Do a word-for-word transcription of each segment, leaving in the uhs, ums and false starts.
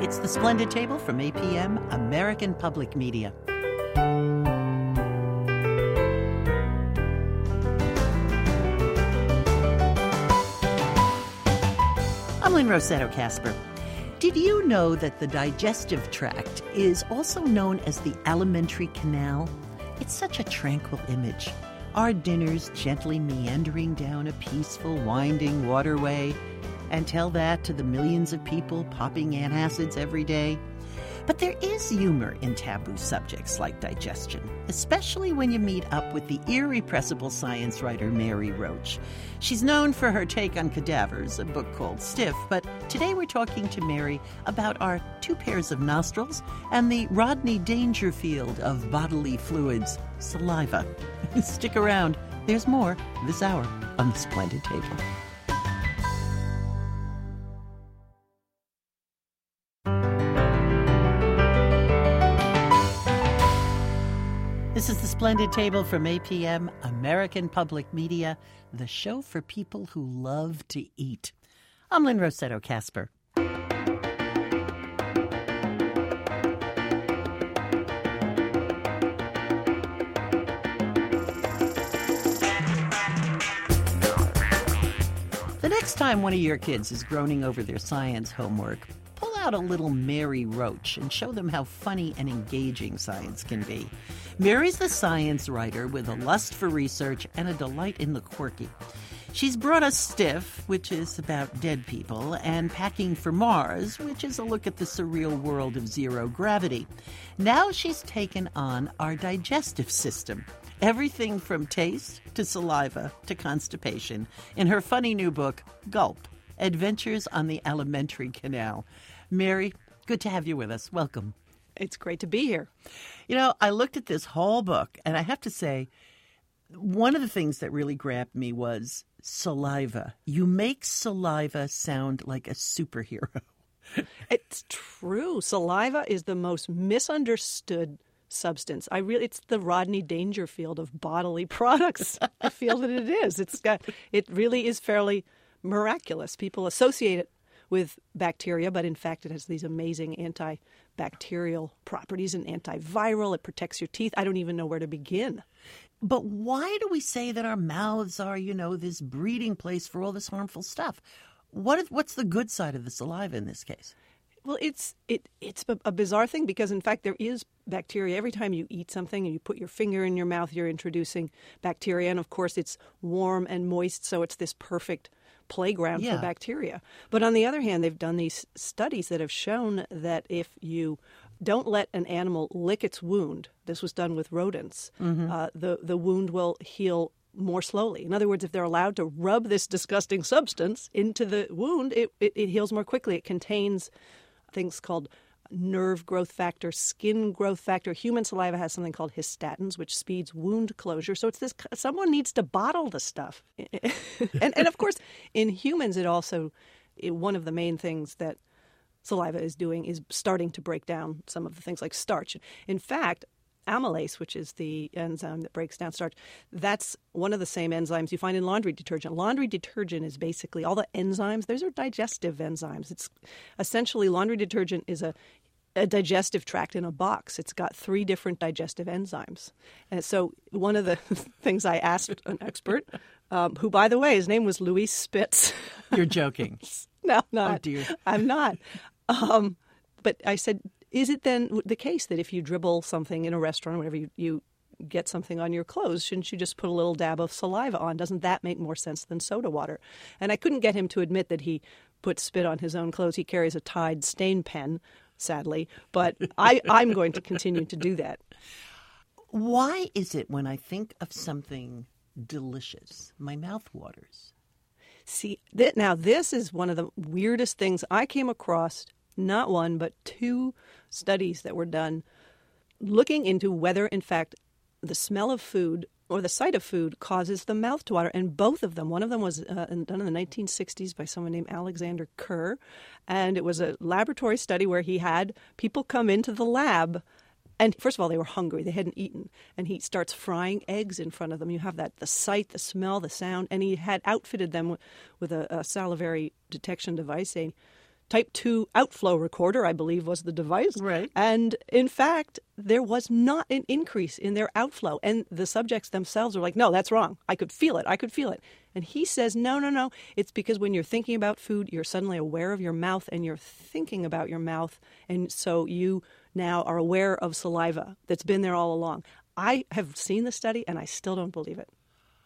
It's The Splendid Table from A P M, American Public Media. I'm Lynn Rossetto Kasper. Did you know that the digestive tract is also known as the alimentary canal? It's such a tranquil image. Our dinners gently meandering down a peaceful, winding waterway, and tell that to the millions of people popping antacids every day. But there is humor in taboo subjects like digestion, especially when you meet up with the irrepressible science writer Mary Roach. She's known for her take on cadavers, a book called Stiff, but today we're talking to Mary about our two pairs of nostrils and the Rodney Dangerfield of bodily fluids, saliva. Stick around. There's more this hour on The Splendid Table. This is The Splendid Table from A P M, American Public Media, the show for people who love to eat. I'm Lynn Rossetto Kasper. The next time one of your kids is groaning over their science homework, pull out a little Mary Roach and show them how funny and engaging science can be. Mary's the science writer with a lust for research and a delight in the quirky. She's brought us Stiff, which is about dead people, and Packing for Mars, which is a look at the surreal world of zero gravity. Now she's taken on our digestive system. Everything from taste to saliva to constipation in her funny new book, Gulp, Adventures on the Alimentary Canal. Mary, good to have you with us. Welcome. It's great to be here. You know, I looked at this whole book, and I have to say, one of the things that really grabbed me was saliva. You make saliva sound like a superhero. It's true. Saliva is the most misunderstood substance. I really, it's the Rodney Dangerfield of bodily products. I feel that it is. It's got, it really is fairly miraculous. People associate it with bacteria, but in fact it has these amazing antibacterial properties and antiviral. It protects your teeth. I don't even know where to begin. But why do we say that our mouths are, you know, this breeding place for all this harmful stuff? What is, what's the good side of the saliva in this case? Well, it's it it's a bizarre thing because, in fact, there is bacteria. Every time you eat something and you put your finger in your mouth, you're introducing bacteria. And, of course, it's warm and moist, so it's this perfect playground yeah. for bacteria. But on the other hand, they've done these studies that have shown that if you don't let an animal lick its wound, this was done with rodents, mm-hmm. uh, the, the wound will heal more slowly. In other words, if they're allowed to rub this disgusting substance into the wound, it, it, it heals more quickly. It contains things called nerve growth factor, skin growth factor. Human saliva has something called histatins, which speeds wound closure. So it's this, someone needs to bottle the stuff. and, and of course, in humans, it also, it, one of the main things that saliva is doing is starting to break down some of the things like starch. In fact, amylase, which is the enzyme that breaks down starch, that's one of the same enzymes you find in laundry detergent. Laundry detergent is basically all the enzymes. Those are digestive enzymes. It's essentially laundry detergent is a, a digestive tract in a box. It's got three different digestive enzymes. And so one of the things I asked an expert, um, who, by the way, his name was Louis Spitz. You're joking. No, not. Oh, dear. I'm not. Um, but I said, is it then the case that if you dribble something in a restaurant, whenever you, you get something on your clothes, shouldn't you just put a little dab of saliva on? Doesn't that make more sense than soda water? And I couldn't get him to admit that he put spit on his own clothes. He carries a Tide stain pen, sadly, but I, I'm going to continue to do that. Why is it when I think of something delicious, my mouth waters? See, th- now this is one of the weirdest things I came across. Not one, but two studies that were done looking into whether, in fact, the smell of food or the sight of food causes the mouth to water. And both of them, one of them was uh, done in the nineteen sixties by someone named Alexander Kerr. And it was a laboratory study where he had people come into the lab. And first of all, they were hungry. They hadn't eaten. And he starts frying eggs in front of them. You have that, the sight, the smell, the sound. And he had outfitted them with, with a, a salivary detection device saying, type two outflow recorder, I believe was the device. Right. And in fact, there was not an increase in their outflow. And the subjects themselves were like, no, that's wrong. I could feel it. I could feel it. And he says, no, no, no. It's because when you're thinking about food, you're suddenly aware of your mouth and you're thinking about your mouth. And so you now are aware of saliva that's been there all along. I have seen the study and I still don't believe it.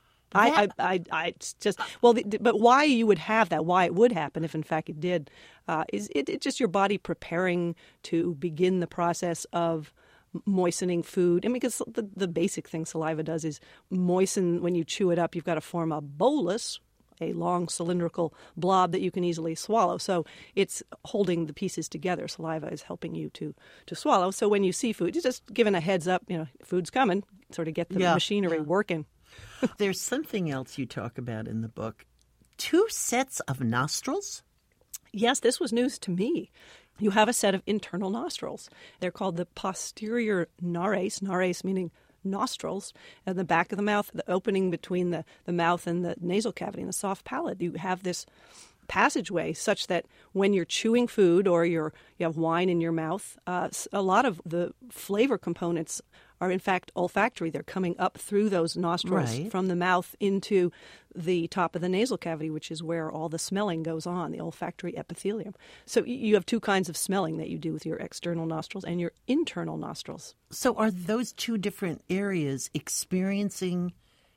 I, I, I, I just, well, the, but why you would have that, why it would happen if in fact it did, uh, is it, it just your body preparing to begin the process of moistening food. I mean, because the, the basic thing saliva does is moisten. When you chew it up, you've got to form a bolus, a long cylindrical blob that you can easily swallow. So it's holding the pieces together. Saliva is helping you to, to swallow. So when you see food, you're just giving a heads up, you know, food's coming, sort of get the yeah, machinery yeah. working. There's something else you talk about in the book. Two sets of nostrils? Yes, this was news to me. You have a set of internal nostrils. They're called the posterior nares, nares meaning nostrils, and the back of the mouth, the opening between the, the mouth and the nasal cavity and the soft palate. You have this passageway such that when you're chewing food or you're, you have wine in your mouth, uh, a lot of the flavor components are in fact olfactory. They're coming up through those nostrils right. from the mouth into the top of the nasal cavity, which is where all the smelling goes on, the olfactory epithelium. So you have two kinds of smelling that you do with your external nostrils and your internal nostrils. So are those two different areas experiencing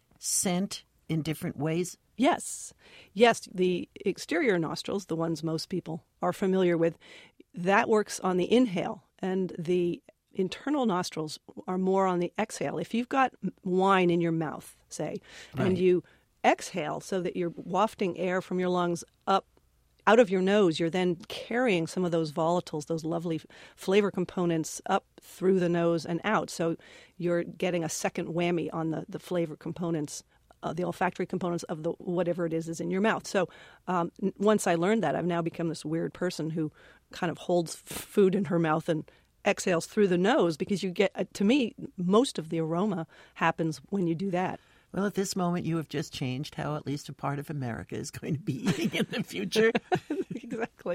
scent in different ways? Yes. Yes, the exterior nostrils, the ones most people are familiar with, that works on the inhale, and the internal nostrils are more on the exhale. If you've got wine in your mouth, say, right. and you exhale so that you're wafting air from your lungs up out of your nose, you're then carrying some of those volatiles, those lovely flavor components up through the nose and out. So you're getting a second whammy on the, the flavor components, uh, the olfactory components of the whatever it is is in your mouth. So um, once I learned that, I've now become this weird person who kind of holds f- food in her mouth and exhales through the nose, because you get, uh, to me, most of the aroma happens when you do that. Well, at this moment, you have just changed how at least a part of America is going to be eating in the future. Exactly.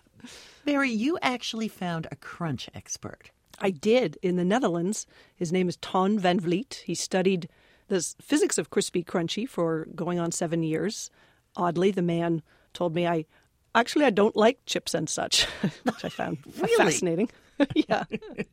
Mary, you actually found a crunch expert. I did, in the Netherlands. His name is Ton van Vliet. He studied the physics of crispy crunchy for going on seven years. Oddly, the man told me, I actually, I don't like chips and such, which I found really? fascinating. Yeah.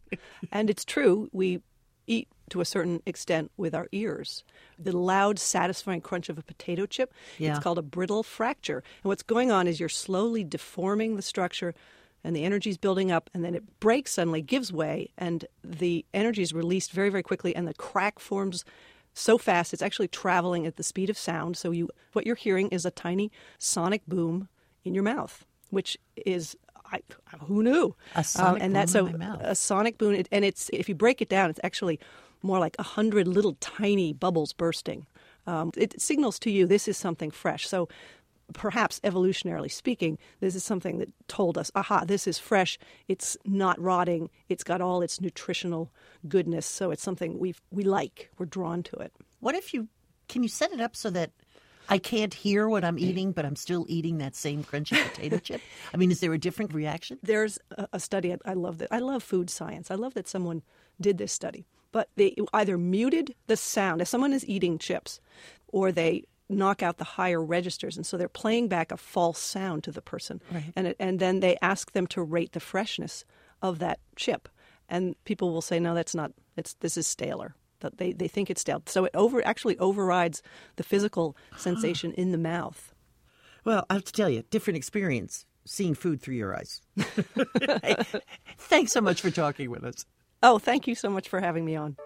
And it's true. We eat to a certain extent with our ears. The loud, satisfying crunch of a potato chip, yeah. it's called a brittle fracture. And what's going on is you're slowly deforming the structure, and the energy is building up, and then it breaks suddenly, gives way, and the energy is released very, very quickly, and the crack forms so fast it's actually traveling at the speed of sound. So you, what you're hearing is a tiny sonic boom in your mouth, which is... I, who knew? A sonic um, and boom that's in a, my mouth. a sonic boom, and it's if you break it down, it's actually more like a hundred little tiny bubbles bursting. Um, it signals to you this is something fresh. So perhaps evolutionarily speaking, this is something that told us, aha, this is fresh. It's not rotting. It's got all its nutritional goodness. So it's something we we like. We're drawn to it. What if you can you set it up so that I can't hear what I'm eating, but I'm still eating that same crunchy potato chip? I mean, is there a different reaction? There's a, a study. I love that. I love food science. I love that someone did this study. But they either muted the sound as someone is eating chips, or they knock out the higher registers, and so they're playing back a false sound to the person. Right. And it, and then they ask them to rate the freshness of that chip. And people will say, no, that's not. It's this is staler. That they, they think it's stale. So it over actually overrides the physical sensation in the mouth. Well, I have to tell you, different experience seeing food through your eyes. Hey, thanks so much for talking with us. Oh, thank you so much for having me on.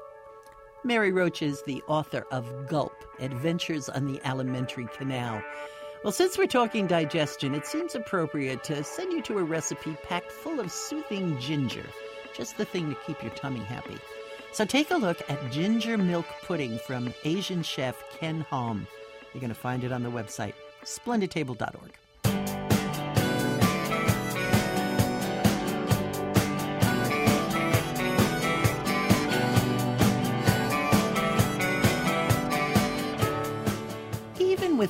Mary Roach is the author of Gulp, Adventures on the Alimentary Canal. Well, since we're talking digestion, it seems appropriate to send you to a recipe packed full of soothing ginger. Just the thing to keep your tummy happy. So take a look at ginger milk pudding from Asian chef Ken Hom. You're going to find it on the website, splendid table dot org. Even with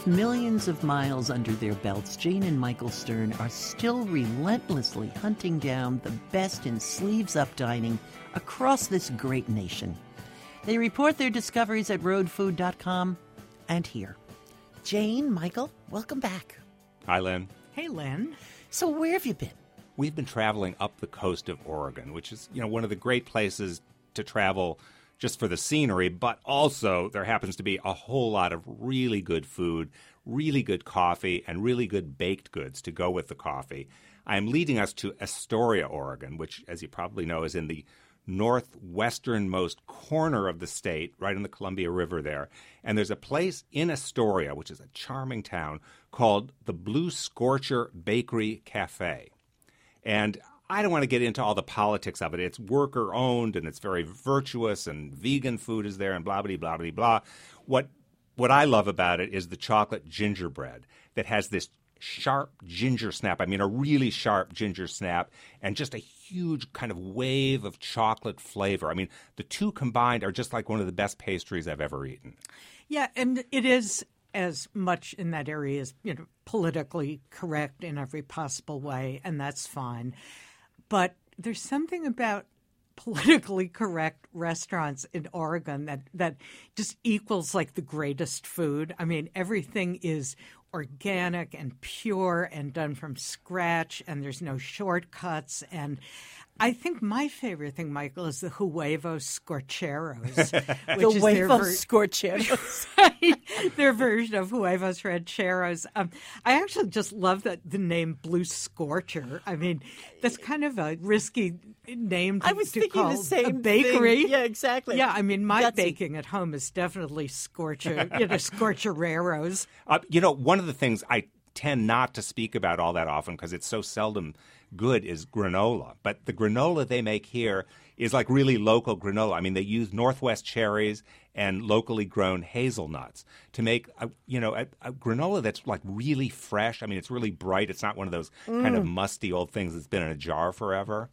With millions of miles under their belts, Jane and Michael Stern are still relentlessly hunting down the best in sleeves-up dining across this great nation. They report their discoveries at road food dot com and here. Jane, Michael, welcome back. Hi, Lynn. Hey, Lynn. So where have you been? We've been traveling up the coast of Oregon, which is, you know, one of the great places to travel just for the scenery, but also there happens to be a whole lot of really good food, really good coffee, and really good baked goods to go with the coffee. I'm leading us to Astoria, Oregon, which, as you probably know, is in the northwesternmost corner of the state, right on the Columbia River there. And there's a place in Astoria, which is a charming town, called the Blue Scorcher Bakery Cafe. And I don't want to get into all the politics of it. It's worker-owned, and it's very virtuous, and vegan food is there, and blah, blah, blah, blah, blah. What, what I love about it is the chocolate gingerbread that has this sharp ginger snap. I mean, a really sharp ginger snap, and just a huge kind of wave of chocolate flavor. I mean, the two combined are just like one of the best pastries I've ever eaten. Yeah, and it is as much in that area as, you know, politically correct in every possible way, and that's fine. But there's something about politically correct restaurants in Oregon that, that just equals like the greatest food. I mean, everything is organic and pure and done from scratch, and there's no shortcuts. And I think my favorite thing, Michael, is the Huevos Scorcheros. The which is their Huevos ver- Scorcheros. Right, their version of Huevos Rancheros. Um, I actually just love that the name Blue Scorcher. I mean, that's kind of a risky name to, I was to thinking call the same a bakery. thing. Yeah, exactly. Yeah, I mean, my Gutsy. baking at home is definitely Scorcher, you know, Scorchereros. Uh, you know, one of the things I tend not to speak about all that often because it's so seldom good is granola. But the granola they make here is like really local granola. I mean, they use Northwest cherries and locally grown hazelnuts to make, a, you know, a, a granola that's like really fresh. I mean, it's really bright. It's not one of those mm. kind of musty old things that's been in a jar forever.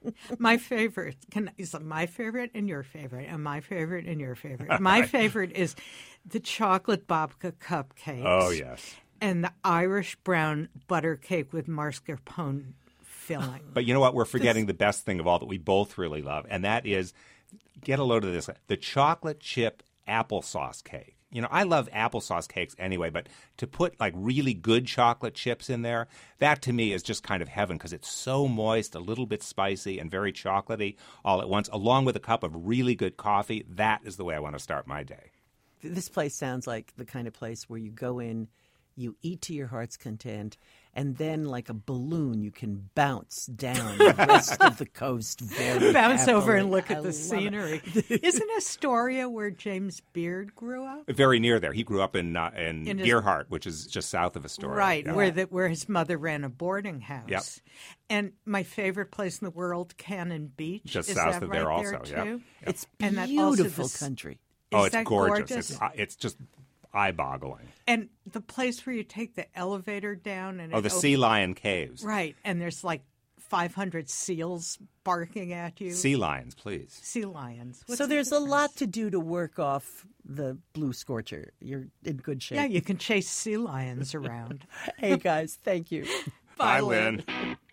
My favorite can, is my favorite and your favorite, and my favorite and your favorite. My favorite is the chocolate babka cupcakes. Oh, yes. And the Irish brown butter cake with mascarpone filling. But you know what? We're forgetting the best thing of all that we both really love, and that is, get a load of this, the chocolate chip applesauce cake. You know, I love applesauce cakes anyway, but to put like really good chocolate chips in there, that to me is just kind of heaven because it's so moist, a little bit spicy, and very chocolatey all at once, along with a cup of really good coffee. That is the way I want to start my day. This place sounds like the kind of place where you go in, you eat to your heart's content, and then like a balloon, you can bounce down the rest of the coast very Bounce happily. over and look I at the love scenery. it. Isn't Astoria where James Beard grew up? Very near there. He grew up in uh, in, In his- Deerheart, which is just south of Astoria. Right, Yeah. where the, where his mother ran a boarding house. Yep. And my favorite place in the world, Cannon Beach. Just is south that of right there also, too? yep. Yep. It's And that also beautiful this- country. Oh, Is it's that gorgeous. gorgeous? It's, uh, it's just eye-boggling. And the place where you take the elevator down and Oh, it the opens- Sea Lion Caves. Right, and there's like five hundred seals barking at you. Sea lions, please. Sea lions. What's So the there's a difference? lot to do to work off the Blue Scorcher. You're in good shape. Yeah, you can chase sea lions around. Hey, guys, thank you. Bye, Lynn.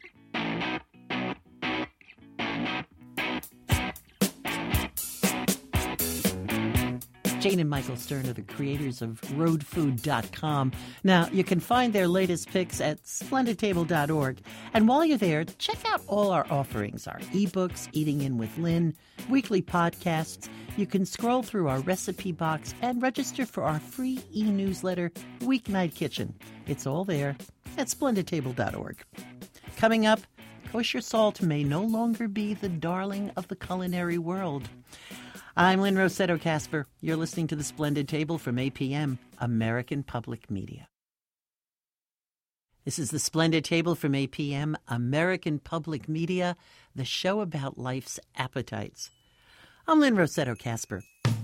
Jane and Michael Stern are the creators of road food dot com. Now, you can find their latest picks at splendid table dot org. And while you're there, check out all our offerings, our ebooks, Eating In with Lynn, weekly podcasts. You can scroll through our recipe box and register for our free e-newsletter, Weeknight Kitchen. It's all there at splendid table dot org. Coming up, kosher salt may no longer be the darling of the culinary world. I'm Lynn Rossetto Kasper. You're listening to The Splendid Table from A P M, American Public Media. This is The Splendid Table from A P M, American Public Media, the show about life's appetites. I'm Lynn Rossetto Kasper.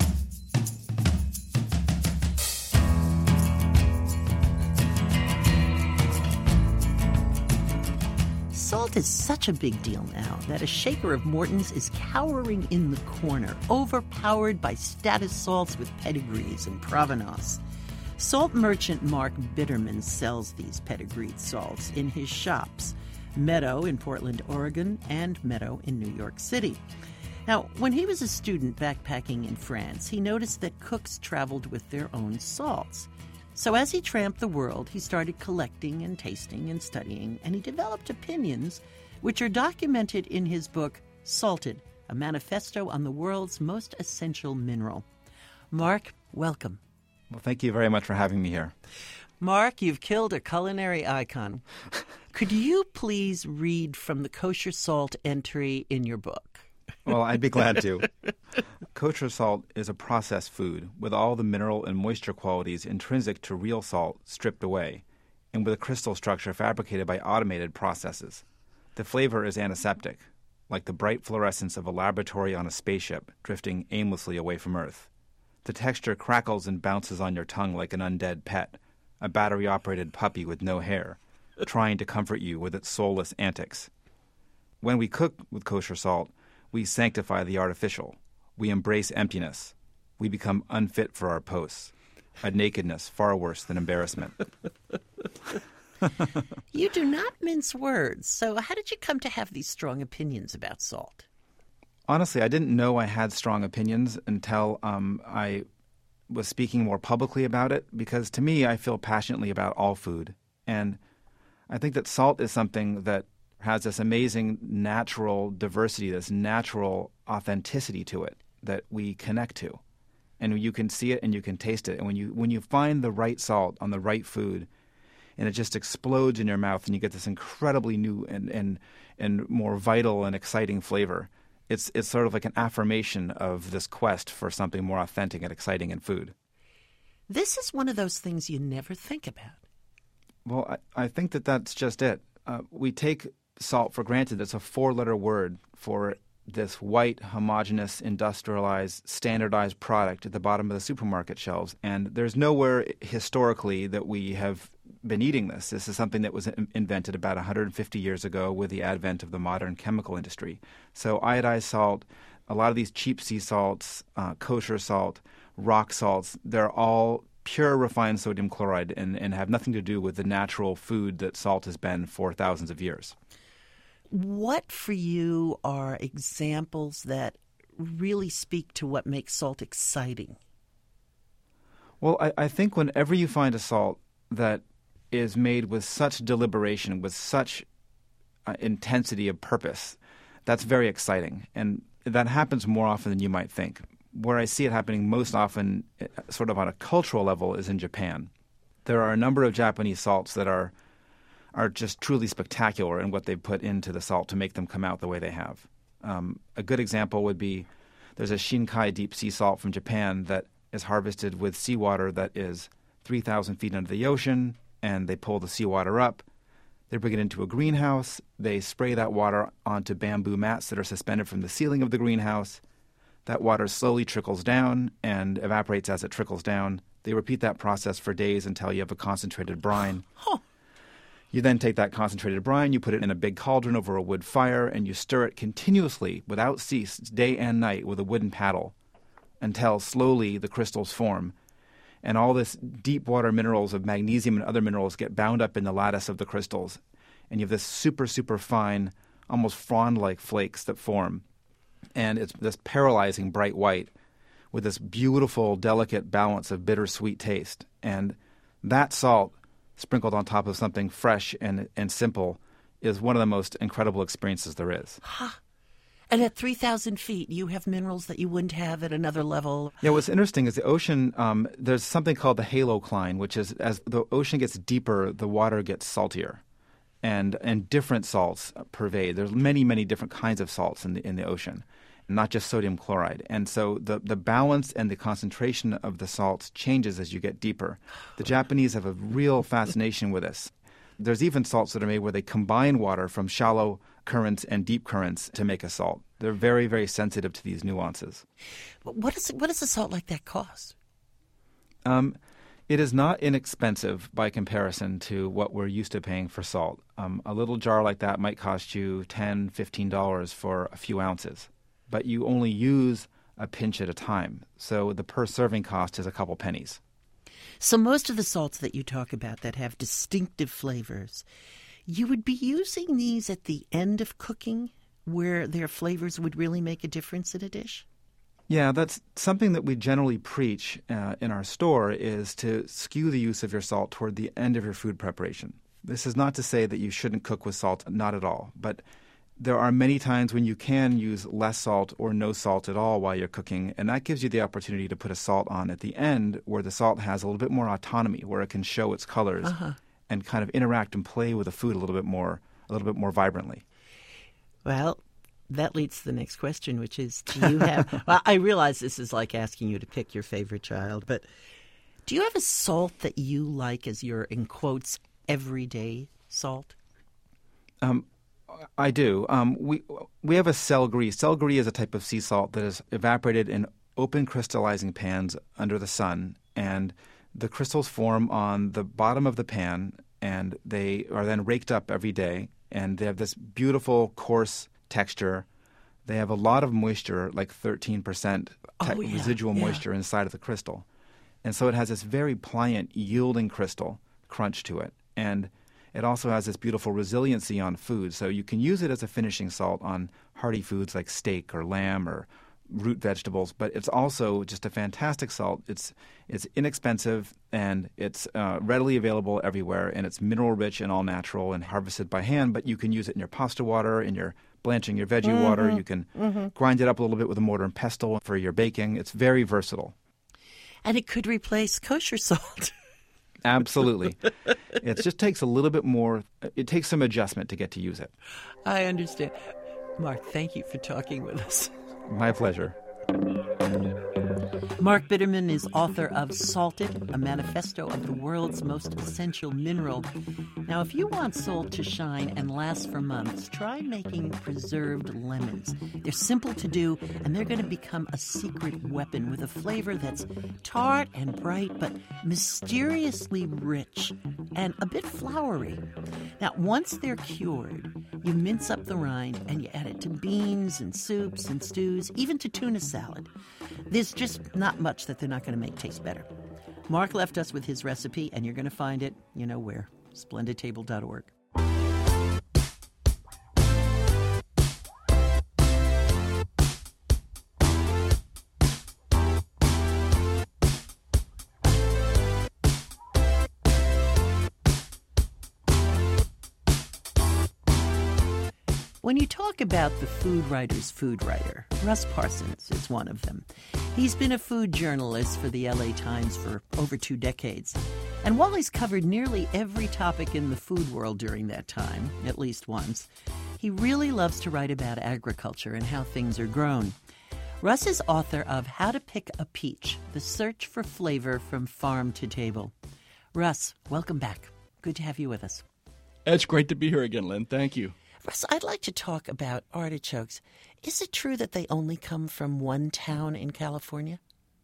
Salt is such a big deal now that a shaker of Morton's is cowering in the corner, overpowered by status salts with pedigrees and provenance. Salt merchant Mark Bitterman sells these pedigreed salts in his shops, Meadow in Portland, Oregon, and Meadow in New York City. Now, when he was a student backpacking in France, he noticed that cooks traveled with their own salts. So as he tramped the world, he started collecting and tasting and studying, and he developed opinions which are documented in his book, Salted, a manifesto on the world's most essential mineral. Mark, welcome. Well, thank you very much for having me here. Mark, you've killed a culinary icon. Could you please read from the kosher salt entry in your book? Well, I'd be glad to. Kosher salt is a processed food with all the mineral and moisture qualities intrinsic to real salt stripped away, and with a crystal structure fabricated by automated processes. The flavor is antiseptic, like the bright fluorescence of a laboratory on a spaceship drifting aimlessly away from Earth. The texture crackles and bounces on your tongue like an undead pet, a battery-operated puppy with no hair, trying to comfort you with its soulless antics. When we cook with kosher salt, we sanctify the artificial. We embrace emptiness. We become unfit for our posts, a nakedness far worse than embarrassment. You do not mince words, so how did you come to have these strong opinions about salt? Honestly, I didn't know I had strong opinions until um, I was speaking more publicly about it, because to me, I feel passionately about all food. And I think that salt is something that has this amazing natural diversity, this natural authenticity to it that we connect to. And you can see it and you can taste it. And when you when you find the right salt on the right food, and it just explodes in your mouth and you get this incredibly new and, and, and more vital and exciting flavor, It's it's sort of like an affirmation of this quest for something more authentic and exciting in food. This is one of those things you never think about. Well, I, I think that that's just it. Uh, we take salt for granted. It's a four-letter word for this white, homogeneous, industrialized, standardized product at the bottom of the supermarket shelves. And there's nowhere historically that we have been eating this. This is something that was invented about one hundred fifty years ago with the advent of the modern chemical industry. So iodized salt, a lot of these cheap sea salts, uh, kosher salt, rock salts, they're all pure refined sodium chloride and, and have nothing to do with the natural food that salt has been for thousands of years. What for you are examples that really speak to what makes salt exciting? Well, I, I think whenever you find a salt that is made with such deliberation, with such uh, intensity of purpose, that's very exciting. And that happens more often than you might think. Where I see it happening most often, sort of on a cultural level, is in Japan. There are a number of Japanese salts that are are just truly spectacular in what they've put into the salt to make them come out the way they have. Um, a good example would be there's a Shinkai deep sea salt from Japan that is harvested with seawater that is three thousand feet under the ocean, and they pull the seawater up. They bring it into a greenhouse. They spray that water onto bamboo mats that are suspended from the ceiling of the greenhouse. That water slowly trickles down and evaporates as it trickles down. They repeat that process for days until you have a concentrated brine. Huh. You then take that concentrated brine, you put it in a big cauldron over a wood fire, and you stir it continuously, without cease, day and night, with a wooden paddle, until slowly the crystals form. And all this deep water minerals of magnesium and other minerals get bound up in the lattice of the crystals. And you have this super, super fine, almost frond-like flakes that form. And it's this paralyzing bright white with this beautiful, delicate balance of bittersweet taste. And that salt, sprinkled on top of something fresh and, and simple, is one of the most incredible experiences there is. Huh. And at three thousand feet, you have minerals that you wouldn't have at another level. Yeah, what's interesting is the ocean, um, there's something called the halocline, which is as the ocean gets deeper, the water gets saltier. And and different salts pervade. There's many, many different kinds of salts in the in the ocean, not just sodium chloride. And so the, the balance and the concentration of the salts changes as you get deeper. The Japanese have a real fascination with this. There's even salts that are made where they combine water from shallow currents and deep currents to make a salt. They're very, very sensitive to these nuances. What is what does a salt like that cost? Um, it is not inexpensive by comparison to what we're used to paying for salt. Um, a little jar like that might cost you ten dollars, fifteen dollars for a few ounces, but you only use a pinch at a time. So the per serving cost is a couple pennies. So most of the salts that you talk about that have distinctive flavors, you would be using these at the end of cooking where their flavors would really make a difference in a dish? Yeah, that's something that we generally preach uh, in our store, is to skew the use of your salt toward the end of your food preparation. This is not to say that you shouldn't cook with salt, not at all. But there are many times when you can use less salt or no salt at all while you're cooking, and that gives you the opportunity to put a salt on at the end where the salt has a little bit more autonomy, where it can show its colors uh-huh. and kind of interact and play with the food a little bit more, a little bit more vibrantly. Well, that leads to the next question, which is, do you have – well, I realize this is like asking you to pick your favorite child, but do you have a salt that you like as your, in quotes, everyday salt? Um, I do. Um, we we have a cell gris. Cell gris is a type of sea salt that is evaporated in open crystallizing pans under the sun, and the crystals form on the bottom of the pan, and they are then raked up every day, and they have this beautiful, coarse texture. They have a lot of moisture, like thirteen percent te- oh, yeah, residual yeah. moisture inside of the crystal. And so it has this very pliant, yielding crystal crunch to it. And it also has this beautiful resiliency on food. So you can use it as a finishing salt on hearty foods like steak or lamb or root vegetables, but it's also just a fantastic salt. It's it's inexpensive, and it's uh, readily available everywhere, and it's mineral-rich and all-natural and harvested by hand, but you can use it in your pasta water, in your blanching your veggie mm-hmm. water. You can mm-hmm. grind it up a little bit with a mortar and pestle for your baking. It's very versatile. And it could replace kosher salt. Absolutely. It just takes a little bit more – it takes some adjustment to get to use it. I understand. Mark, thank you for talking with us. My pleasure. Mark Bitterman is author of Salted, a manifesto of the world's most essential mineral. Now, if you want salt to shine and last for months, try making preserved lemons. They're simple to do, and they're going to become a secret weapon with a flavor that's tart and bright, but mysteriously rich and a bit floury. Now, once they're cured, you mince up the rind and you add it to beans and soups and stews, even to tuna salad. There's just not much that they're not going to make taste better. Mark left us with his recipe, and you're going to find it, you know where, splendid table dot org. When you talk about the food writer's food writer, Russ Parsons is one of them. He's been a food journalist for the L A Times for over two decades. And while he's covered nearly every topic in the food world during that time, at least once, he really loves to write about agriculture and how things are grown. Russ is author of How to Pick a Peach, The Search for Flavor from Farm to Table. Russ, welcome back. Good to have you with us. It's great to be here again, Lynn. Thank you. Russ, I'd like to talk about artichokes. Is it true that they only come from one town in California?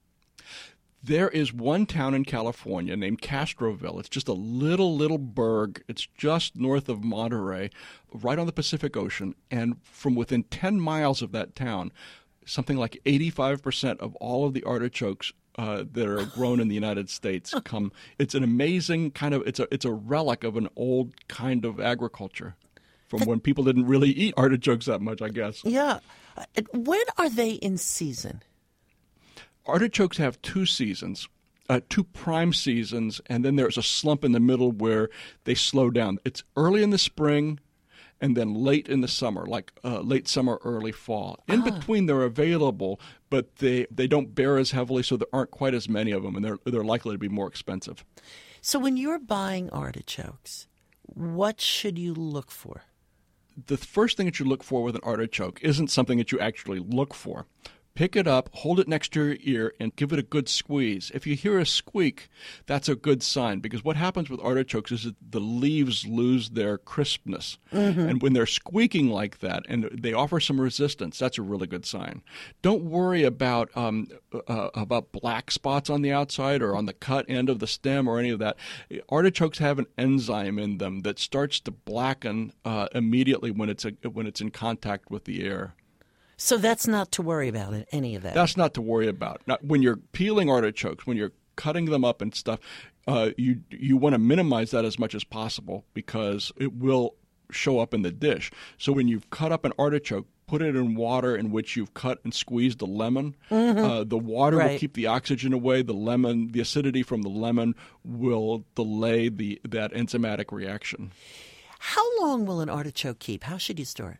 There is one town in California named Castroville. It's just a little, little burg. It's just north of Monterey, right on the Pacific Ocean. And from within ten miles of that town, something like eighty-five percent of all of the artichokes uh, that are grown in the United States come. It's an amazing kind of, it's a, it's a relic of an old kind of agriculture. From when people didn't really eat artichokes that much, I guess. Yeah. When are they in season? Artichokes have two seasons, uh, two prime seasons, and then there's a slump in the middle where they slow down. It's early in the spring and then late in the summer, like uh, late summer, early fall. In ah. between, they're available, but they, they don't bear as heavily, so there aren't quite as many of them, and they're they're likely to be more expensive. So when you're buying artichokes, what should you look for? The first thing that you look for with an artichoke isn't something that you actually look for. Pick it up, hold it next to your ear, and give it a good squeeze. If you hear a squeak, that's a good sign, because what happens with artichokes is that the leaves lose their crispness. Mm-hmm. And when they're squeaking like that and they offer some resistance, that's a really good sign. Don't worry about um, uh, about black spots on the outside or on the cut end of the stem or any of that. Artichokes have an enzyme in them that starts to blacken uh, immediately when it's a, when it's in contact with the air. So that's not to worry about, any of that? That's not to worry about. Now, when you're peeling artichokes, when you're cutting them up and stuff, uh, you you want to minimize that as much as possible because it will show up in the dish. So when you've cut up an artichoke, put it in water in which you've cut and squeezed a lemon. Mm-hmm. Uh, the water right. will keep the oxygen away. The lemon, the acidity from the lemon will delay the that enzymatic reaction. How long will an artichoke keep? How should you store it?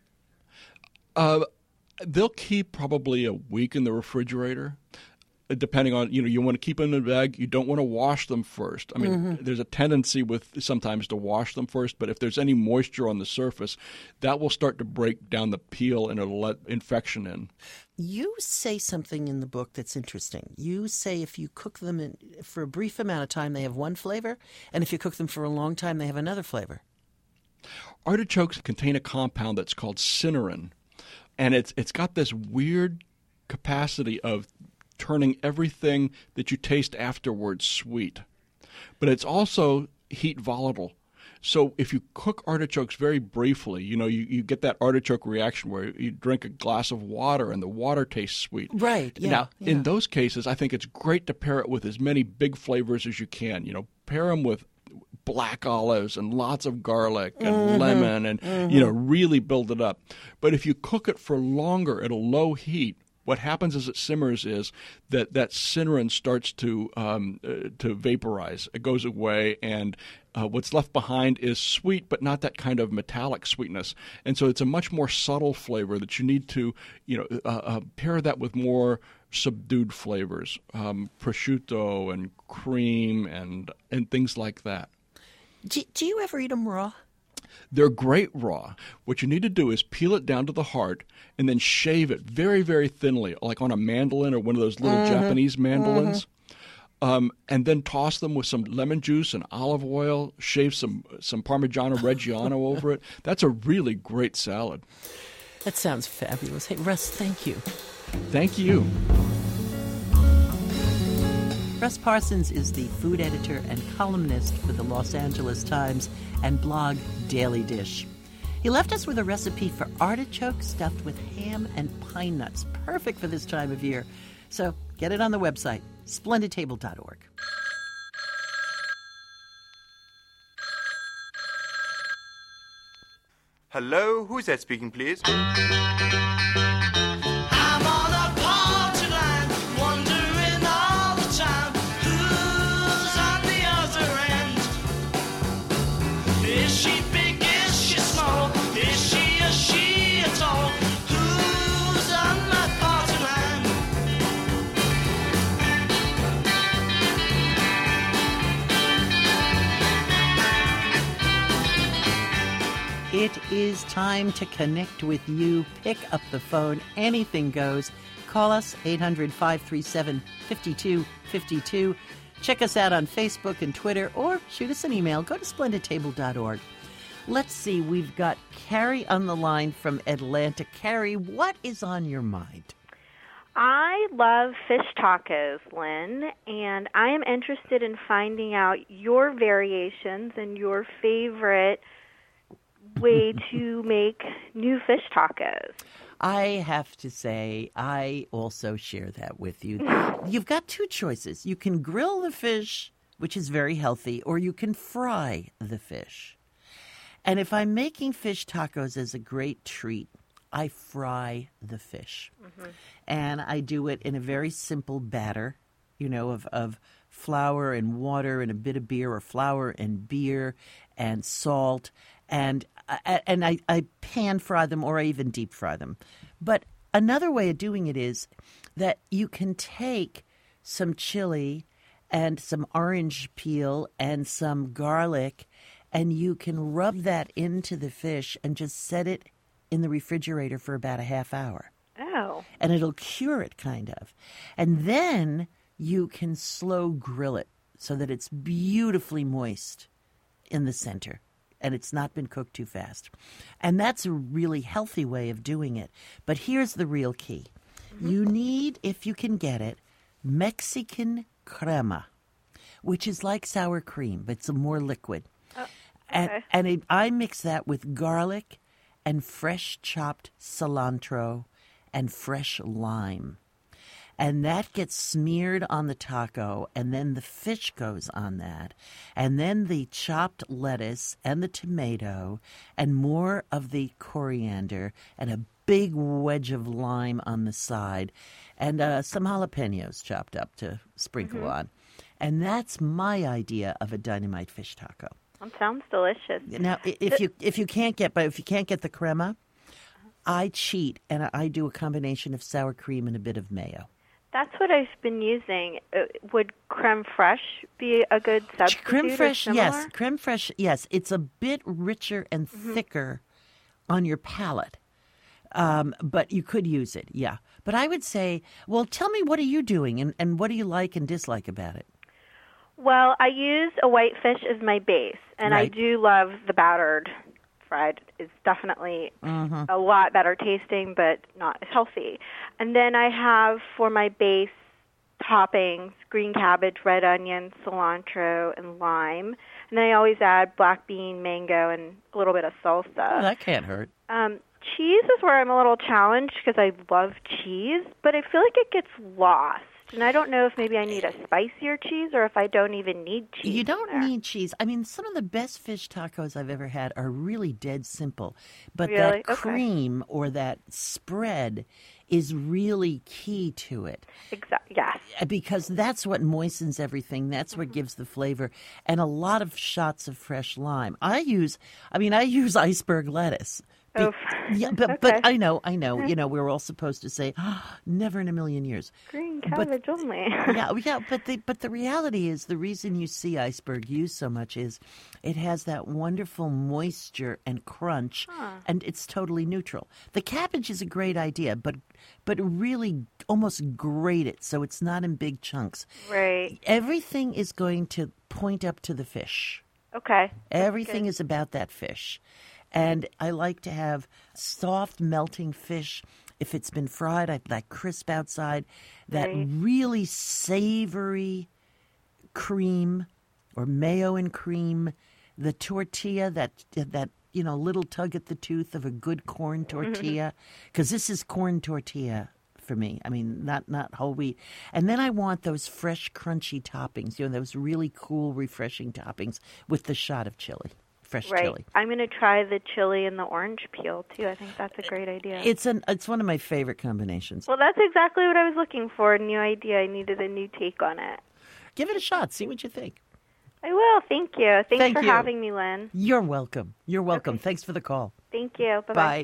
Uh, they'll keep probably a week in the refrigerator. Depending on, you know, you want to keep them in a bag. You don't want to wash them first. I mean, mm-hmm. there's a tendency with sometimes to wash them first, but if there's any moisture on the surface, that will start to break down the peel and it'll let infection in. You say something in the book that's interesting. You say if you cook them in, for a brief amount of time, they have one flavor, and if you cook them for a long time, they have another flavor. Artichokes contain a compound that's called cynarin, and it's it's got this weird capacity of turning everything that you taste afterwards sweet. But it's also heat volatile. So if you cook artichokes very briefly, you know, you, you get that artichoke reaction where you drink a glass of water and the water tastes sweet. Right, yeah. Now, yeah. in those cases, I think it's great to pair it with as many big flavors as you can. You know, pair them with black olives and lots of garlic and mm-hmm. lemon and, mm-hmm. you know, really build it up. But if you cook it for longer at a low heat, what happens as it simmers is that that cynarin starts to um, uh, to vaporize. It goes away, and uh, what's left behind is sweet, but not that kind of metallic sweetness. And so it's a much more subtle flavor that you need to, you know, uh, uh, pair that with more subdued flavors, um, prosciutto and cream and and things like that. Do, do you ever eat them raw? They're great raw. What you need to do is peel it down to the heart and then shave it very, very thinly, like on a mandolin or one of those little mm-hmm. Japanese mandolins. Mm-hmm. Um, and then toss them with some lemon juice and olive oil, shave some, some Parmigiano Reggiano over it. That's a really great salad. That sounds fabulous. Hey, Russ, thank you. Thank you. Russ Parsons is the food editor and columnist for the Los Angeles Times and blog Daily Dish. He left us with a recipe for artichoke stuffed with ham and pine nuts, perfect for this time of year. So get it on the website, splendid table dot org. Hello, who's that speaking, please? It is time to connect with you. Pick up the phone. Anything goes. Call us, eight hundred, five three seven, five two five two. Check us out on Facebook and Twitter, or shoot us an email. Go to splendid table dot org. Let's see. We've got Carrie on the line from Atlanta. Carrie, what is on your mind? I love fish tacos, Lynn, and I am interested in finding out your variations and your favorite way to make new fish tacos. I have to say, I also share that with you. You've got two choices. You can grill the fish, which is very healthy, or you can fry the fish. And if I'm making fish tacos as a great treat, I fry the fish. Mm-hmm. And I do it in a very simple batter, you know, of, of flour and water and a bit of beer, or flour and beer and salt. And and I, I pan fry them, or I even deep fry them. But another way of doing it is that you can take some chili and some orange peel and some garlic, and you can rub that into the fish and just set it in the refrigerator for about a half hour. Oh. And it'll cure it, kind of. And then you can slow grill it so that it's beautifully moist in the center, and it's not been cooked too fast. And that's a really healthy way of doing it. But here's the real key. Mm-hmm. You need, if you can get it, Mexican crema, which is like sour cream, but it's a more liquid. Oh, okay. And, and it, I mix that with garlic and fresh chopped cilantro and fresh lime. and that gets smeared on the taco, and then the fish goes on that, and then the chopped lettuce and the tomato and more of the coriander and a big wedge of lime on the side and uh, some jalapenos chopped up to sprinkle Mm-hmm. on. And that's my idea of a dynamite fish taco. That sounds delicious. Now, i- if you if you can't get but if you can't get the crema, I cheat and I do a combination of sour cream and a bit of mayo. That's what I've been using. Uh, would creme fraiche be a good substitute? Creme or fraiche, yes. similar? Creme fraiche, yes. It's a bit richer and Mm-hmm. thicker on your palate. Um, but you could use it, yeah. But I would say, well, tell me, what are you doing and, and what do you like and dislike about it? Well, I use a white fish as my base, and I Right. do love the battered fried. It's definitely Mm-hmm. a lot better tasting, but not as healthy. And then I have for my base toppings green cabbage, red onion, cilantro, and lime. And then I always add black bean, mango, and a little bit of salsa. Oh, that can't hurt. Um, cheese is where I'm a little challenged because I love cheese, but I feel like it gets lost. And I don't know if maybe I need a spicier cheese or if I don't even need cheese. You in don't there. need cheese. I mean, some of the best fish tacos I've ever had are really dead simple. But Really? that Okay. cream or that spread is really key to it. Exactly. Yes. Because that's what moistens everything. That's Mm-hmm. what gives the flavor. And a lot of shots of fresh lime. I use, I mean, I use iceberg lettuce. Be- Oof. yeah, but Okay. but I know, I know. You know, we're all supposed to say, oh, never in a million years. Green But- cabbage only. yeah, yeah, but the but the reality is the reason you see iceberg used so much is it has that wonderful moisture and crunch, and it's totally neutral. The cabbage is a great idea, but but really almost grate it so it's not in big chunks. Right. Everything is going to point up to the fish. Okay. Everything is about that fish. And I like to have soft melting fish. If it's been fried, I, that crisp outside, that Right. really savory cream or mayo and cream, the tortilla, that that you know little tug at the tooth of a good corn tortilla, because this is corn tortilla for me. I mean, not not whole wheat. And then I want those fresh, crunchy toppings. You know, those really cool, refreshing toppings with the shot of chili. Fresh Right. chili. I'm going to try the chili and the orange peel too. I think that's a great idea. It's an it's one of my favorite combinations. Well, that's exactly what I was looking for. A new idea. I needed a new take on it. Give it a shot. See what you think. I will. Thank you. Thanks Thank for you. having me, Lynn. You're welcome. You're welcome. Okay. Thanks for the call. Thank you. Bye-bye. Bye.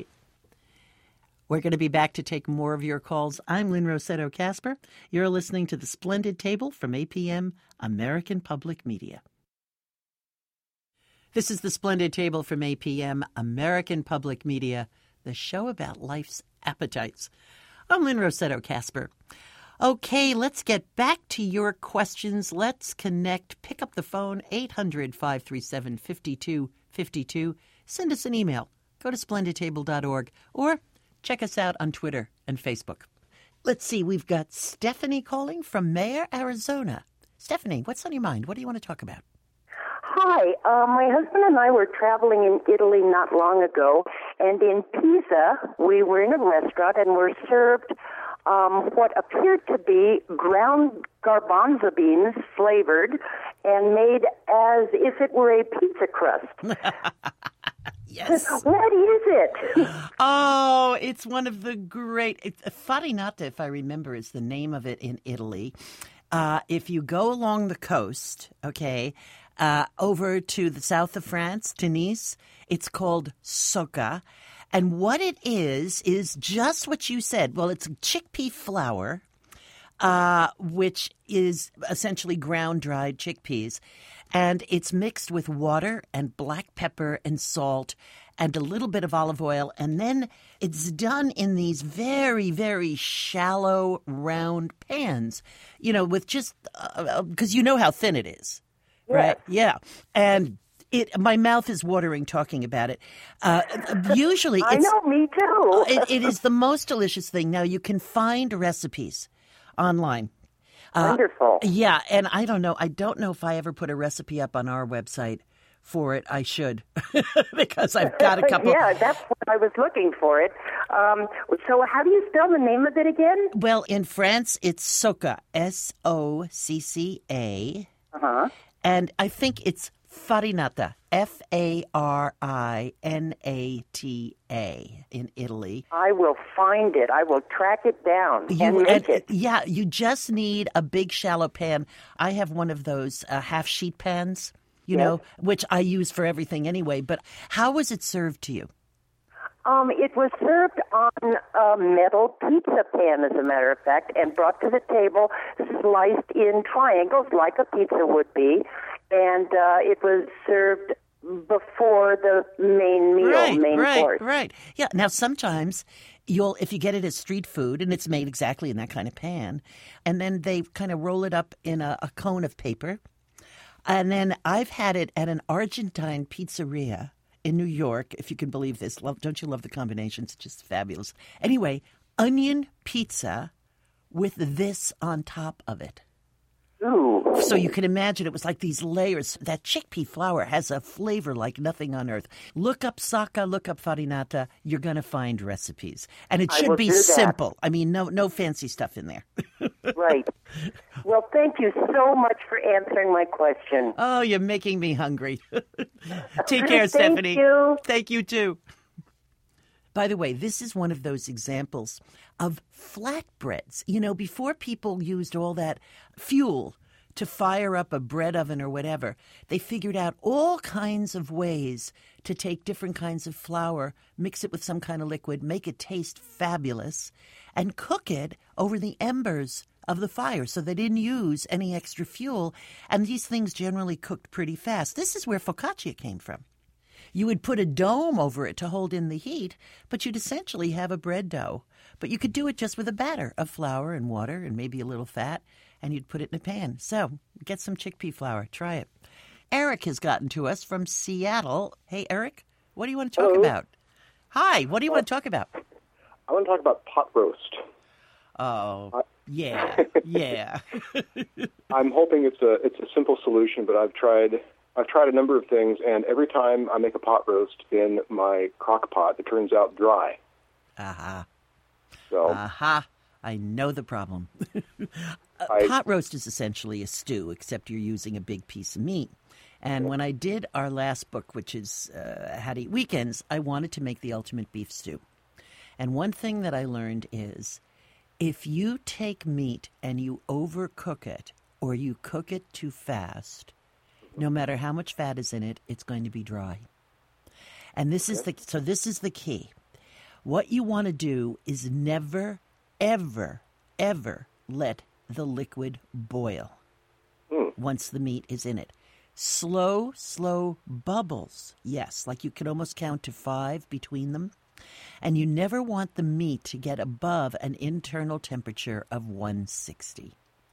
We're going to be back to take more of your calls. I'm Lynn Rossetto Casper. You're listening to The Splendid Table from A P M, American Public Media. This is The Splendid Table from A P M, American Public Media, the show about life's appetites. I'm Lynn Rossetto Casper. Okay, let's get back to your questions. Let's connect. Pick up the phone, eight hundred, five three seven, five two five two. Send us an email. Go to splendid table dot org or check us out on Twitter and Facebook. Let's see, we've got Stephanie calling from Mayer, Arizona. Stephanie, what's on your mind? What do you want to talk about? Hi, uh, my husband and I were traveling in Italy not long ago, and in Pisa, we were in a restaurant and were served um, what appeared to be ground garbanzo beans flavored and made as if it were a pizza crust. Yes. What is it? Oh, it's one of the great... It's, farinata, if I remember, is the name of it in Italy. Uh, if you go along the coast, okay, uh, over to the south of France, to Nice, it's called soca. And what it is, is just what you said. Well, it's chickpea flour, uh, which is essentially ground dried chickpeas. And it's mixed with water and black pepper and salt and a little bit of olive oil. And then it's done in these very, very shallow, round pans, you know, with just uh, – because you know how thin it is, right? Yeah. And it, my mouth is watering talking about it. Uh, usually I it's – know, me too. it, it is the most delicious thing. Now, you can find recipes online. Uh, Wonderful. Yeah, and I don't know. I don't know if I ever put a recipe up on our website for it, I should, because I've got a couple. Yeah, that's what I was looking for it. Um, so how do you spell the name of it again? Well, in France, it's Socca, S O C C A. Uh-huh. And I think it's farinata, F A R I N A T A in Italy. I will find it. I will track it down You, and make and, it. Yeah, you just need a big shallow pan. I have one of those uh, half-sheet pans, you Yes. know, which I use for everything anyway. But how was it served to you? Um, it was served on a metal pizza pan, as a matter of fact, and brought to the table sliced in triangles like a pizza would be. And uh, it was served before the main meal, right, main right, course. right. Yeah. Now, sometimes you'll, if you get it as street food, and it's made exactly in that kind of pan, and then they kind of roll it up in a, a cone of paper. And then I've had it at an Argentine pizzeria in New York, if you can believe this. Love, don't you love the combinations? It's just fabulous. Anyway, onion pizza with this on top of it. Ooh. So you can imagine it was like these layers. That chickpea flour has a flavor like nothing on earth. Look up Socca, look up farinata. You're going to find recipes. And it I should will be do that. simple. I mean, no no fancy stuff in there. Right. Well, thank you so much for answering my question. Oh, you're making me hungry. Take care, Thank Stephanie. you. Thank you, too. By the way, this is one of those examples of flatbreads. You know, before people used all that fuel to fire up a bread oven or whatever, they figured out all kinds of ways to take different kinds of flour, mix it with some kind of liquid, make it taste fabulous, and cook it over the embers of the fire. So they didn't use any extra fuel, and these things generally cooked pretty fast. This is where focaccia came from. You would put a dome over it to hold in the heat, but you'd essentially have a bread dough. But you could do it just with a batter of flour and water and maybe a little fat, and you'd put it in a pan. So get some chickpea flour. Try it. Eric has gotten to us from Seattle. Hey, Eric, what do you want to talk Hello. about? Hi, what do you want to talk about? I want to talk about pot roast. Oh, I- yeah, yeah. I'm hoping it's a it's a simple solution, but I've tried I've tried a number of things, and every time I make a pot roast in my crock pot, it turns out dry. Aha. So Aha. I know the problem. I- Pot roast is essentially a stew, except you're using a big piece of meat. And when I did our last book, which is uh, How to Eat Weekends, I wanted to make the ultimate beef stew. And one thing that I learned is if you take meat and you overcook it or you cook it too fast, no matter how much fat is in it, it's going to be dry. And this is the so this is the key. What you want to do is never, ever, ever let the liquid boil Mm. once the meat is in it. Slow, slow bubbles, yes, like you can almost count to five between them. And you never want the meat to get above an internal temperature of one sixty.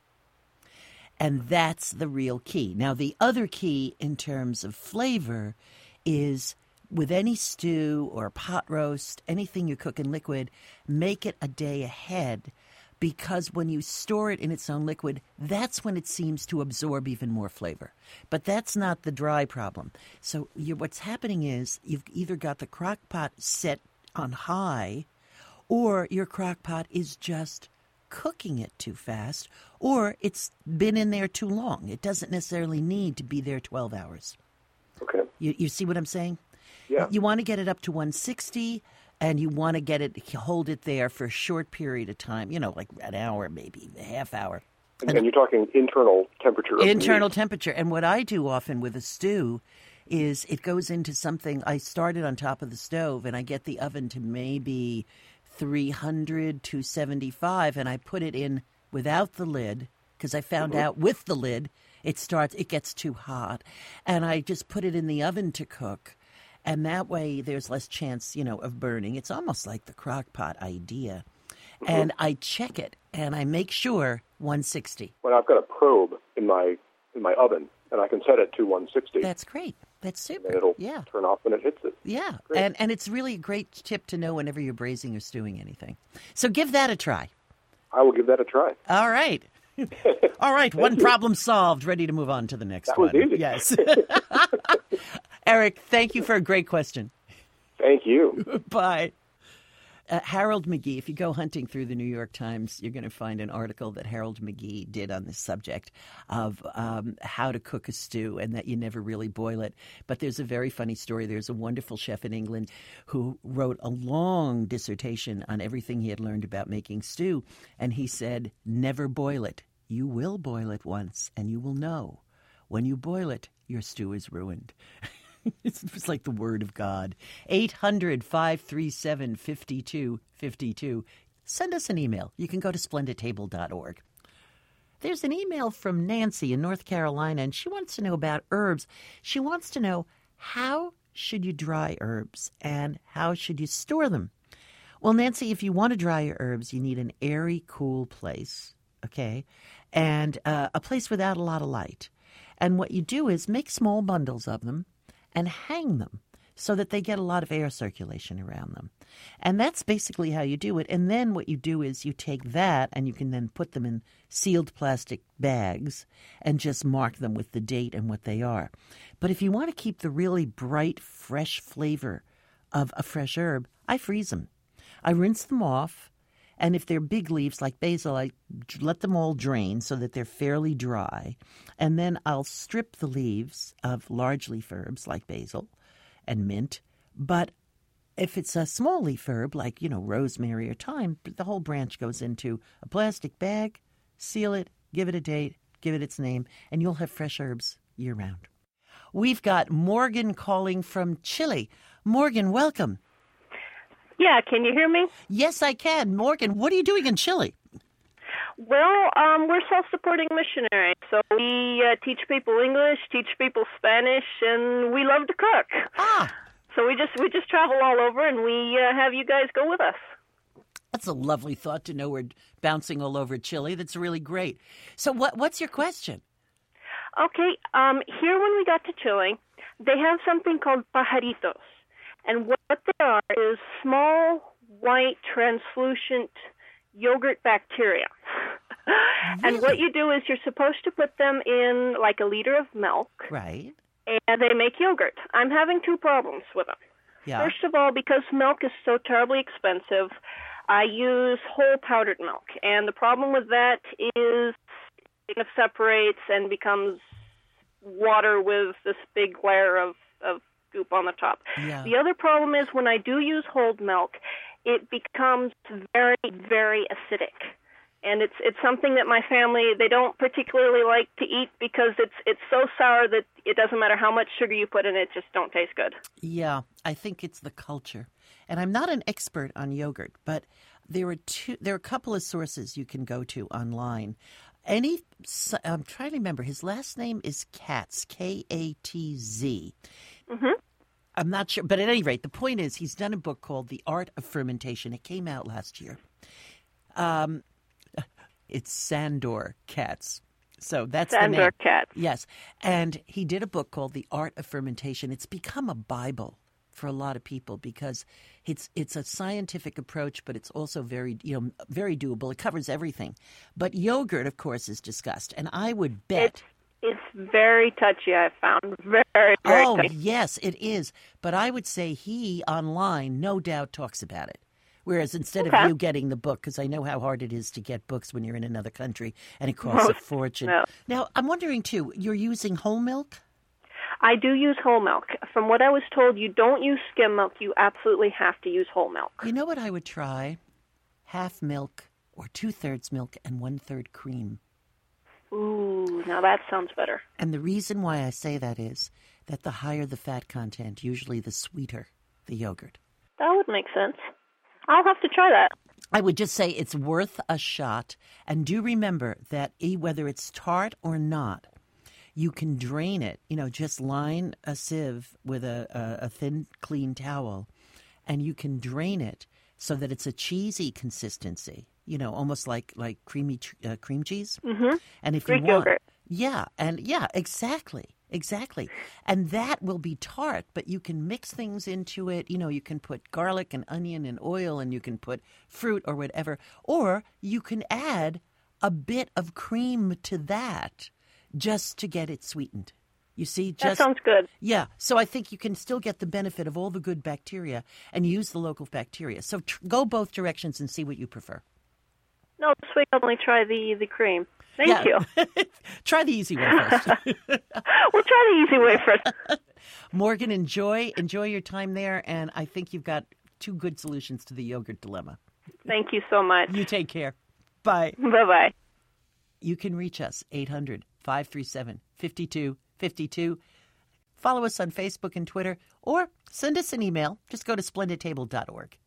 And that's the real key. Now, the other key in terms of flavor is with any stew or pot roast, anything you cook in liquid, make it a day ahead, because when you store it in its own liquid, that's when it seems to absorb even more flavor. But that's not the dry problem. So you what's happening is you've either got the crock pot set on high, or your crock pot is just cooking it too fast, or it's been in there too long. It doesn't necessarily need to be there twelve hours. okay, You, you see what I'm saying? yeah, You want to get it up to one sixty, and you want to get it, hold it there for a short period of time, you know, like an hour, maybe a half hour. and, and you're talking internal temperature. Of the Internal meat. temperature. And what I do often with a stew is it goes into something, I start it on top of the stove, and I get the oven to maybe three hundred, two seventy-five, and I put it in without the lid, because I found Mm-hmm. out with the lid, it starts, it gets too hot. And I just put it in the oven to cook. And that way there's less chance, you know, of burning. It's almost like the crock pot idea. Mm-hmm. And I check it, and I make sure one sixty. When I've got a probe in my in my oven, and I can set it to one sixty, That's great. That's super. and it'll yeah. turn off when it hits it. Yeah. Great. And and it's really a great tip to know whenever you're braising or stewing anything. So give that a try. I will give that a try. All right. All right, one problem solved. Ready to move on to the next That one. was easy. Yes. Eric, thank you for a great question. Thank you. Bye. Uh, Harold McGee, if you go hunting through the New York Times, you're going to find an article that Harold McGee did on this subject of um, how to cook a stew and that you never really boil it. But there's a very funny story. There's a wonderful chef in England who wrote a long dissertation on everything he had learned about making stew. And he said, never boil it. You will boil it once and you will know. When you boil it, your stew is ruined. It's like the word of God. eight hundred, five three seven, five two five two. Send us an email. You can go to splendid table dot org. There's an email from Nancy in North Carolina, and she wants to know about herbs. She wants to know, how should you dry herbs and how should you store them? Well, Nancy, if you want to dry your herbs, you need an airy, cool place, okay, and uh, a place without a lot of light. And what you do is make small bundles of them and hang them so that they get a lot of air circulation around them. And that's basically how you do it. And then what you do is you take that and you can then put them in sealed plastic bags and just mark them with the date and what they are. But if you want to keep the really bright, fresh flavor of a fresh herb, I freeze them. I rinse them off. And if they're big leaves like basil, I let them all drain so that they're fairly dry. And then I'll strip the leaves of large leaf herbs like basil and mint. But if it's a small leaf herb like, you know, rosemary or thyme, the whole branch goes into a plastic bag, seal it, give it a date, give it its name, and you'll have fresh herbs year-round. We've got Morgan calling from Chile. Morgan, welcome. Yeah, can you hear me? Yes, I can. Morgan, what are you doing in Chile? Well, um, we're self-supporting missionaries, so we uh, teach people English, teach people Spanish, and we love to cook. Ah. So we just we just travel all over, and we uh, have you guys go with us. That's a lovely thought to know we're bouncing all over Chile. That's really great. So what what's your question? Okay, um, here when we got to Chile, they have something called pajaritos. And what they are is small, white, translucent yogurt bacteria. Really? And what you do is you're supposed to put them in like a liter of milk. Right. And they make yogurt. I'm having two problems with them. Yeah. First of all, because milk is so terribly expensive, I use whole powdered milk. And the problem with that is it separates and becomes water with this big layer of, of goop on the top. Yeah. The other problem is when I do use whole milk, it becomes very, very acidic. And it's it's something that my family, they don't particularly like to eat because it's it's so sour that it doesn't matter how much sugar you put in it, it just don't taste good. Yeah, I think it's the culture. And I'm not an expert on yogurt, but there are two there are a couple of sources you can go to online. Any I'm trying to remember, his last name is Katz, K A T Z. Mm-hmm. I'm not sure, but at any rate, the point is he's done a book called The Art of Fermentation. It came out last year. Um, it's Sandor Katz. So that's Sandor the name. Katz. Yes. And he did a book called The Art of Fermentation. It's become a Bible for a lot of people because it's it's a scientific approach, but it's also very, you know, very doable. It covers everything. But yogurt, of course, is discussed. And I would bet... It's- It's very touchy, I found. Very, very oh, touchy. yes, it is. But I would say he, online, no doubt talks about it. Whereas instead okay. of you getting the book, because I know how hard it is to get books when you're in another country, and it costs Most, a fortune. No. Now, I'm wondering, too, you're using whole milk? I do use whole milk. From what I was told, you don't use skim milk. You absolutely have to use whole milk. You know what I would try? Half milk or two-thirds milk and one-third cream. Ooh, now that sounds better. And the reason why I say that is that the higher the fat content, usually the sweeter the yogurt. That would make sense. I'll have to try that. I would just say it's worth a shot. And do remember that whether it's tart or not, you can drain it. You know, just line a sieve with a, a, a thin, clean towel, and you can drain it so that it's a cheesy consistency. You know, almost like like creamy uh, cream cheese. Mm-hmm. And if Greek you want, yogurt. yeah, and yeah, exactly, exactly, and that will be tart. But you can mix things into it. You know, you can put garlic and onion and oil, and you can put fruit or whatever, or you can add a bit of cream to that just to get it sweetened. You see, just, that sounds good. Yeah, so I think you can still get the benefit of all the good bacteria and use the local bacteria. So tr- go both directions and see what you prefer. No, this week I'll only try the, the cream. Thank yeah. you. Try the easy way first. We'll try the easy way first. Morgan, enjoy enjoy your time there, and I think you've got two good solutions to the yogurt dilemma. Thank you so much. You take care. Bye. Bye-bye. You can reach us, eight hundred, five three seven, five two five two. Follow us on Facebook and Twitter, or send us an email. Just go to splendid table dot org.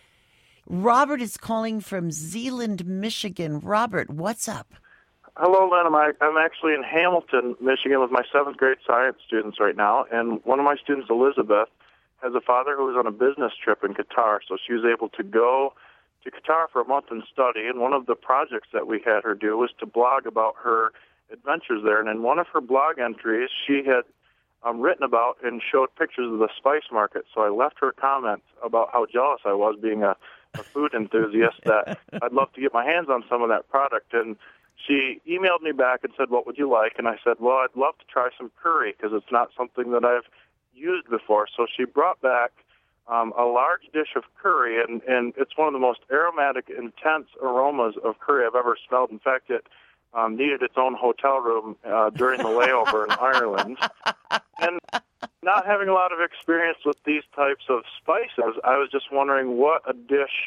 Robert is calling from Zeeland, Michigan. Robert, what's up? Hello, Lynn. I'm, I'm actually in Hamilton, Michigan with my seventh grade science students right now, and one of my students, Elizabeth, has a father who was on a business trip in Qatar, so she was able to go to Qatar for a month and study, and one of the projects that we had her do was to blog about her adventures there, and in one of her blog entries, she had um, written about and showed pictures of the spice market, so I left her a comment about how jealous I was being a, a food enthusiast, that I'd love to get my hands on some of that product, and she emailed me back and said, what would you like? And I said, well, I'd love to try some curry because it's not something that I've used before. So she brought back um, a large dish of curry, and, and it's one of the most aromatic, intense aromas of curry I've ever smelled. In fact, it um, needed its own hotel room uh, during the layover in Ireland. And not having a lot of experience with these types of spices, I was just wondering what a dish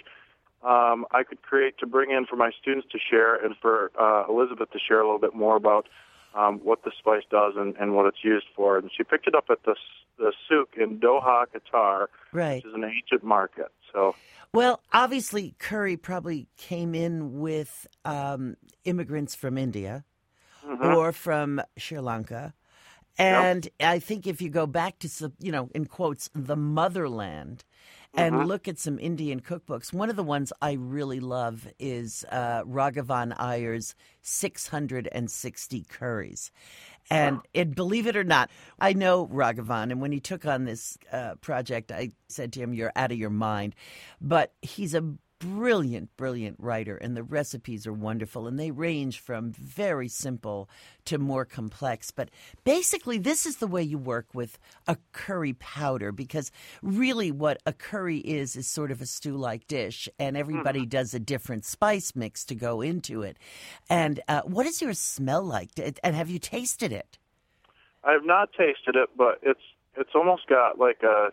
Um, I could create to bring in for my students to share, and for uh, Elizabeth to share a little bit more about um, what the spice does and, and what it's used for. And she picked it up at the the souk in Doha, Qatar, right, which is an ancient market. So, well, obviously, curry probably came in with um, immigrants from India mm-hmm. or from Sri Lanka. And yep. I think if you go back to, you know, in quotes, the motherland, and mm-hmm. look at some Indian cookbooks, one of the ones I really love is uh, Raghavan Iyer's six hundred sixty Curries. And it, believe it or not, I know Raghavan, and when he took on this uh, project, I said to him, you're out of your mind. But he's a brilliant, brilliant writer, and the recipes are wonderful, and they range from very simple to more complex. But basically, this is the way you work with a curry powder, because really what a curry is is sort of a stew-like dish, and everybody mm-hmm. does a different spice mix to go into it. And uh, what does yours smell like? And have you tasted it? I have not tasted it, but it's it's almost got like a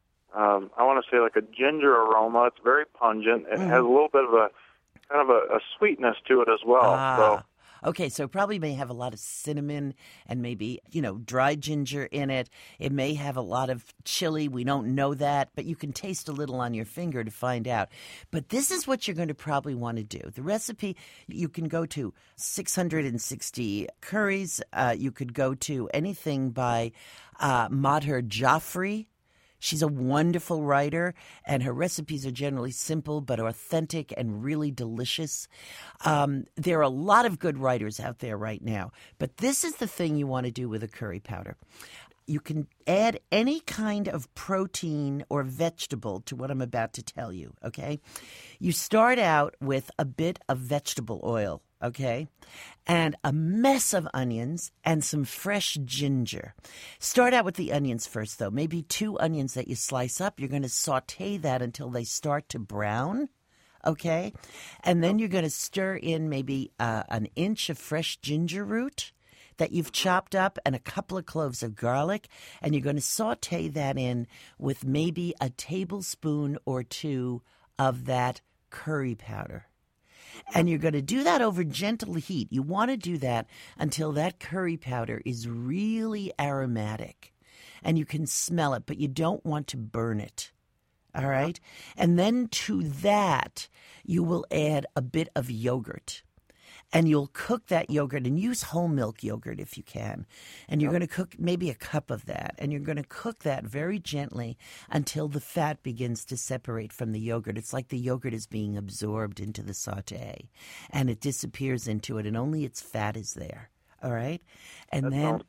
Um, I want to say like a ginger aroma. It's very pungent. It mm. has a little bit of a kind of a, a sweetness to it as well. Ah. So. Okay, so it probably may have a lot of cinnamon and maybe, you know, dried ginger in it. It may have a lot of chili. We don't know that, but you can taste a little on your finger to find out. But this is what you're going to probably want to do. The recipe, you can go to six hundred sixty curries. Uh, you could go to anything by uh, Madhur Jaffrey. She's a wonderful writer, and her recipes are generally simple but authentic and really delicious. Um, there are a lot of good writers out there right now, but this is the thing you want to do with a curry powder. You can add any kind of protein or vegetable to what I'm about to tell you, okay? You start out with a bit of vegetable oil, okay, and a mess of onions and some fresh ginger. Start out with the onions first, though. Maybe two onions that you slice up. You're going to saute that until they start to brown, okay? And then you're going to stir in maybe uh, an inch of fresh ginger root that you've chopped up and a couple of cloves of garlic, and you're going to saute that in with maybe a tablespoon or two of that curry powder. And you're going to do that over gentle heat. You want to do that until that curry powder is really aromatic and you can smell it, but you don't want to burn it. All right? And then to that, you will add a bit of yogurt. And you'll cook that yogurt, and use whole milk yogurt if you can. And you're going to cook maybe a cup of that. And you're going to cook that very gently until the fat begins to separate from the yogurt. It's like the yogurt is being absorbed into the saute. And it disappears into it, and only its fat is there. All right? And that then, sounds great.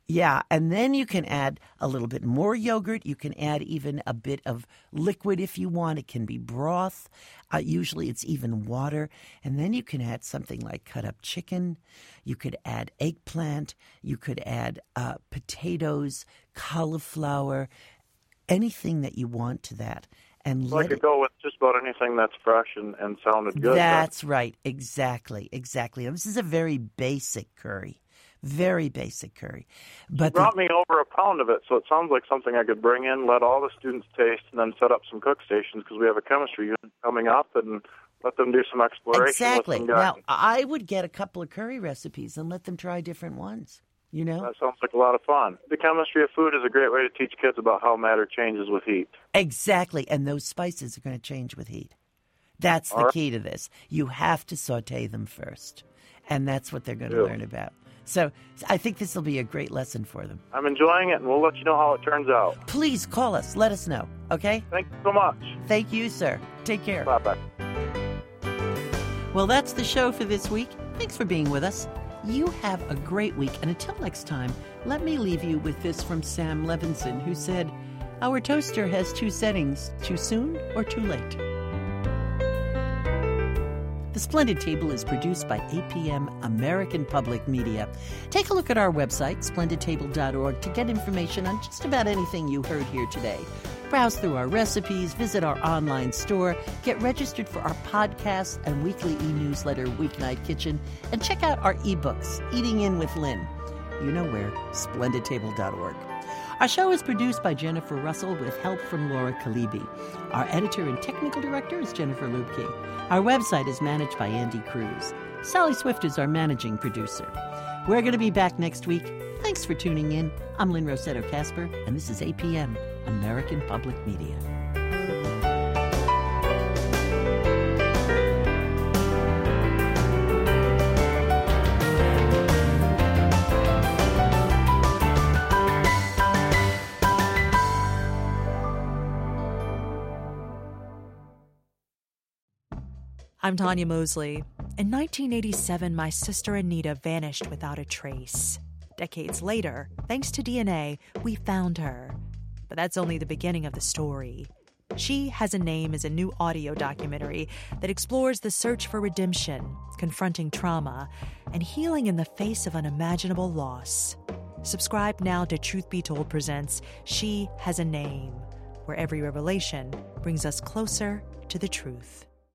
Yeah, and then you can add a little bit more yogurt. You can add even a bit of liquid if you want. It can be broth. Uh, usually it's even water. And then you can add something like cut up chicken. You could add eggplant. You could add uh, potatoes, cauliflower, anything that you want to that. And so I could it, go with just about anything that's fresh and, and sounded good. That's then. Right. Exactly. Exactly. This is a very basic curry. Very basic curry. But you brought the, me over a pound of it, so it sounds like something I could bring in, let all the students taste, and then set up some cook stations because we have a chemistry unit coming up and let them do some exploration. Exactly. With now, I would get a couple of curry recipes and let them try different ones. You know? That sounds like a lot of fun. The chemistry of food is a great way to teach kids about how matter changes with heat. Exactly. And those spices are going to change with heat. That's the right. key to this. You have to saute them first. And that's what they're going to yeah. learn about. So I think this will be a great lesson for them. I'm enjoying it, and we'll let you know how it turns out. Please call us. Let us know, okay? Thank you so much. Thank you, sir. Take care. Bye-bye. Well, that's the show for this week. Thanks for being with us. You have a great week, and until next time, let me leave you with this from Sam Levinson, who said, "Our toaster has two settings, too soon or too late." The Splendid Table is produced by A P M American Public Media. Take a look at our website, splendid table dot org, to get information on just about anything you heard here today. Browse through our recipes, visit our online store, get registered for our podcast and weekly e-newsletter, Weeknight Kitchen, and check out our ebooks, Eating In with Lynn. You know where, splendid table dot org. Our show is produced by Jennifer Russell with help from Laura Kalibi. Our editor and technical director is Jennifer Lubke. Our website is managed by Andy Cruz. Sally Swift is our managing producer. We're going to be back next week. Thanks for tuning in. I'm Lynn Rossetto Kasper, and this is A P M, American Public Media. I'm Tanya Mosley. In nineteen eighty-seven, my sister Anita vanished without a trace. Decades later, thanks to D N A, we found her. But that's only the beginning of the story. She Has a Name is a new audio documentary that explores the search for redemption, confronting trauma, and healing in the face of unimaginable loss. Subscribe now to Truth Be Told presents She Has a Name, where every revelation brings us closer to the truth.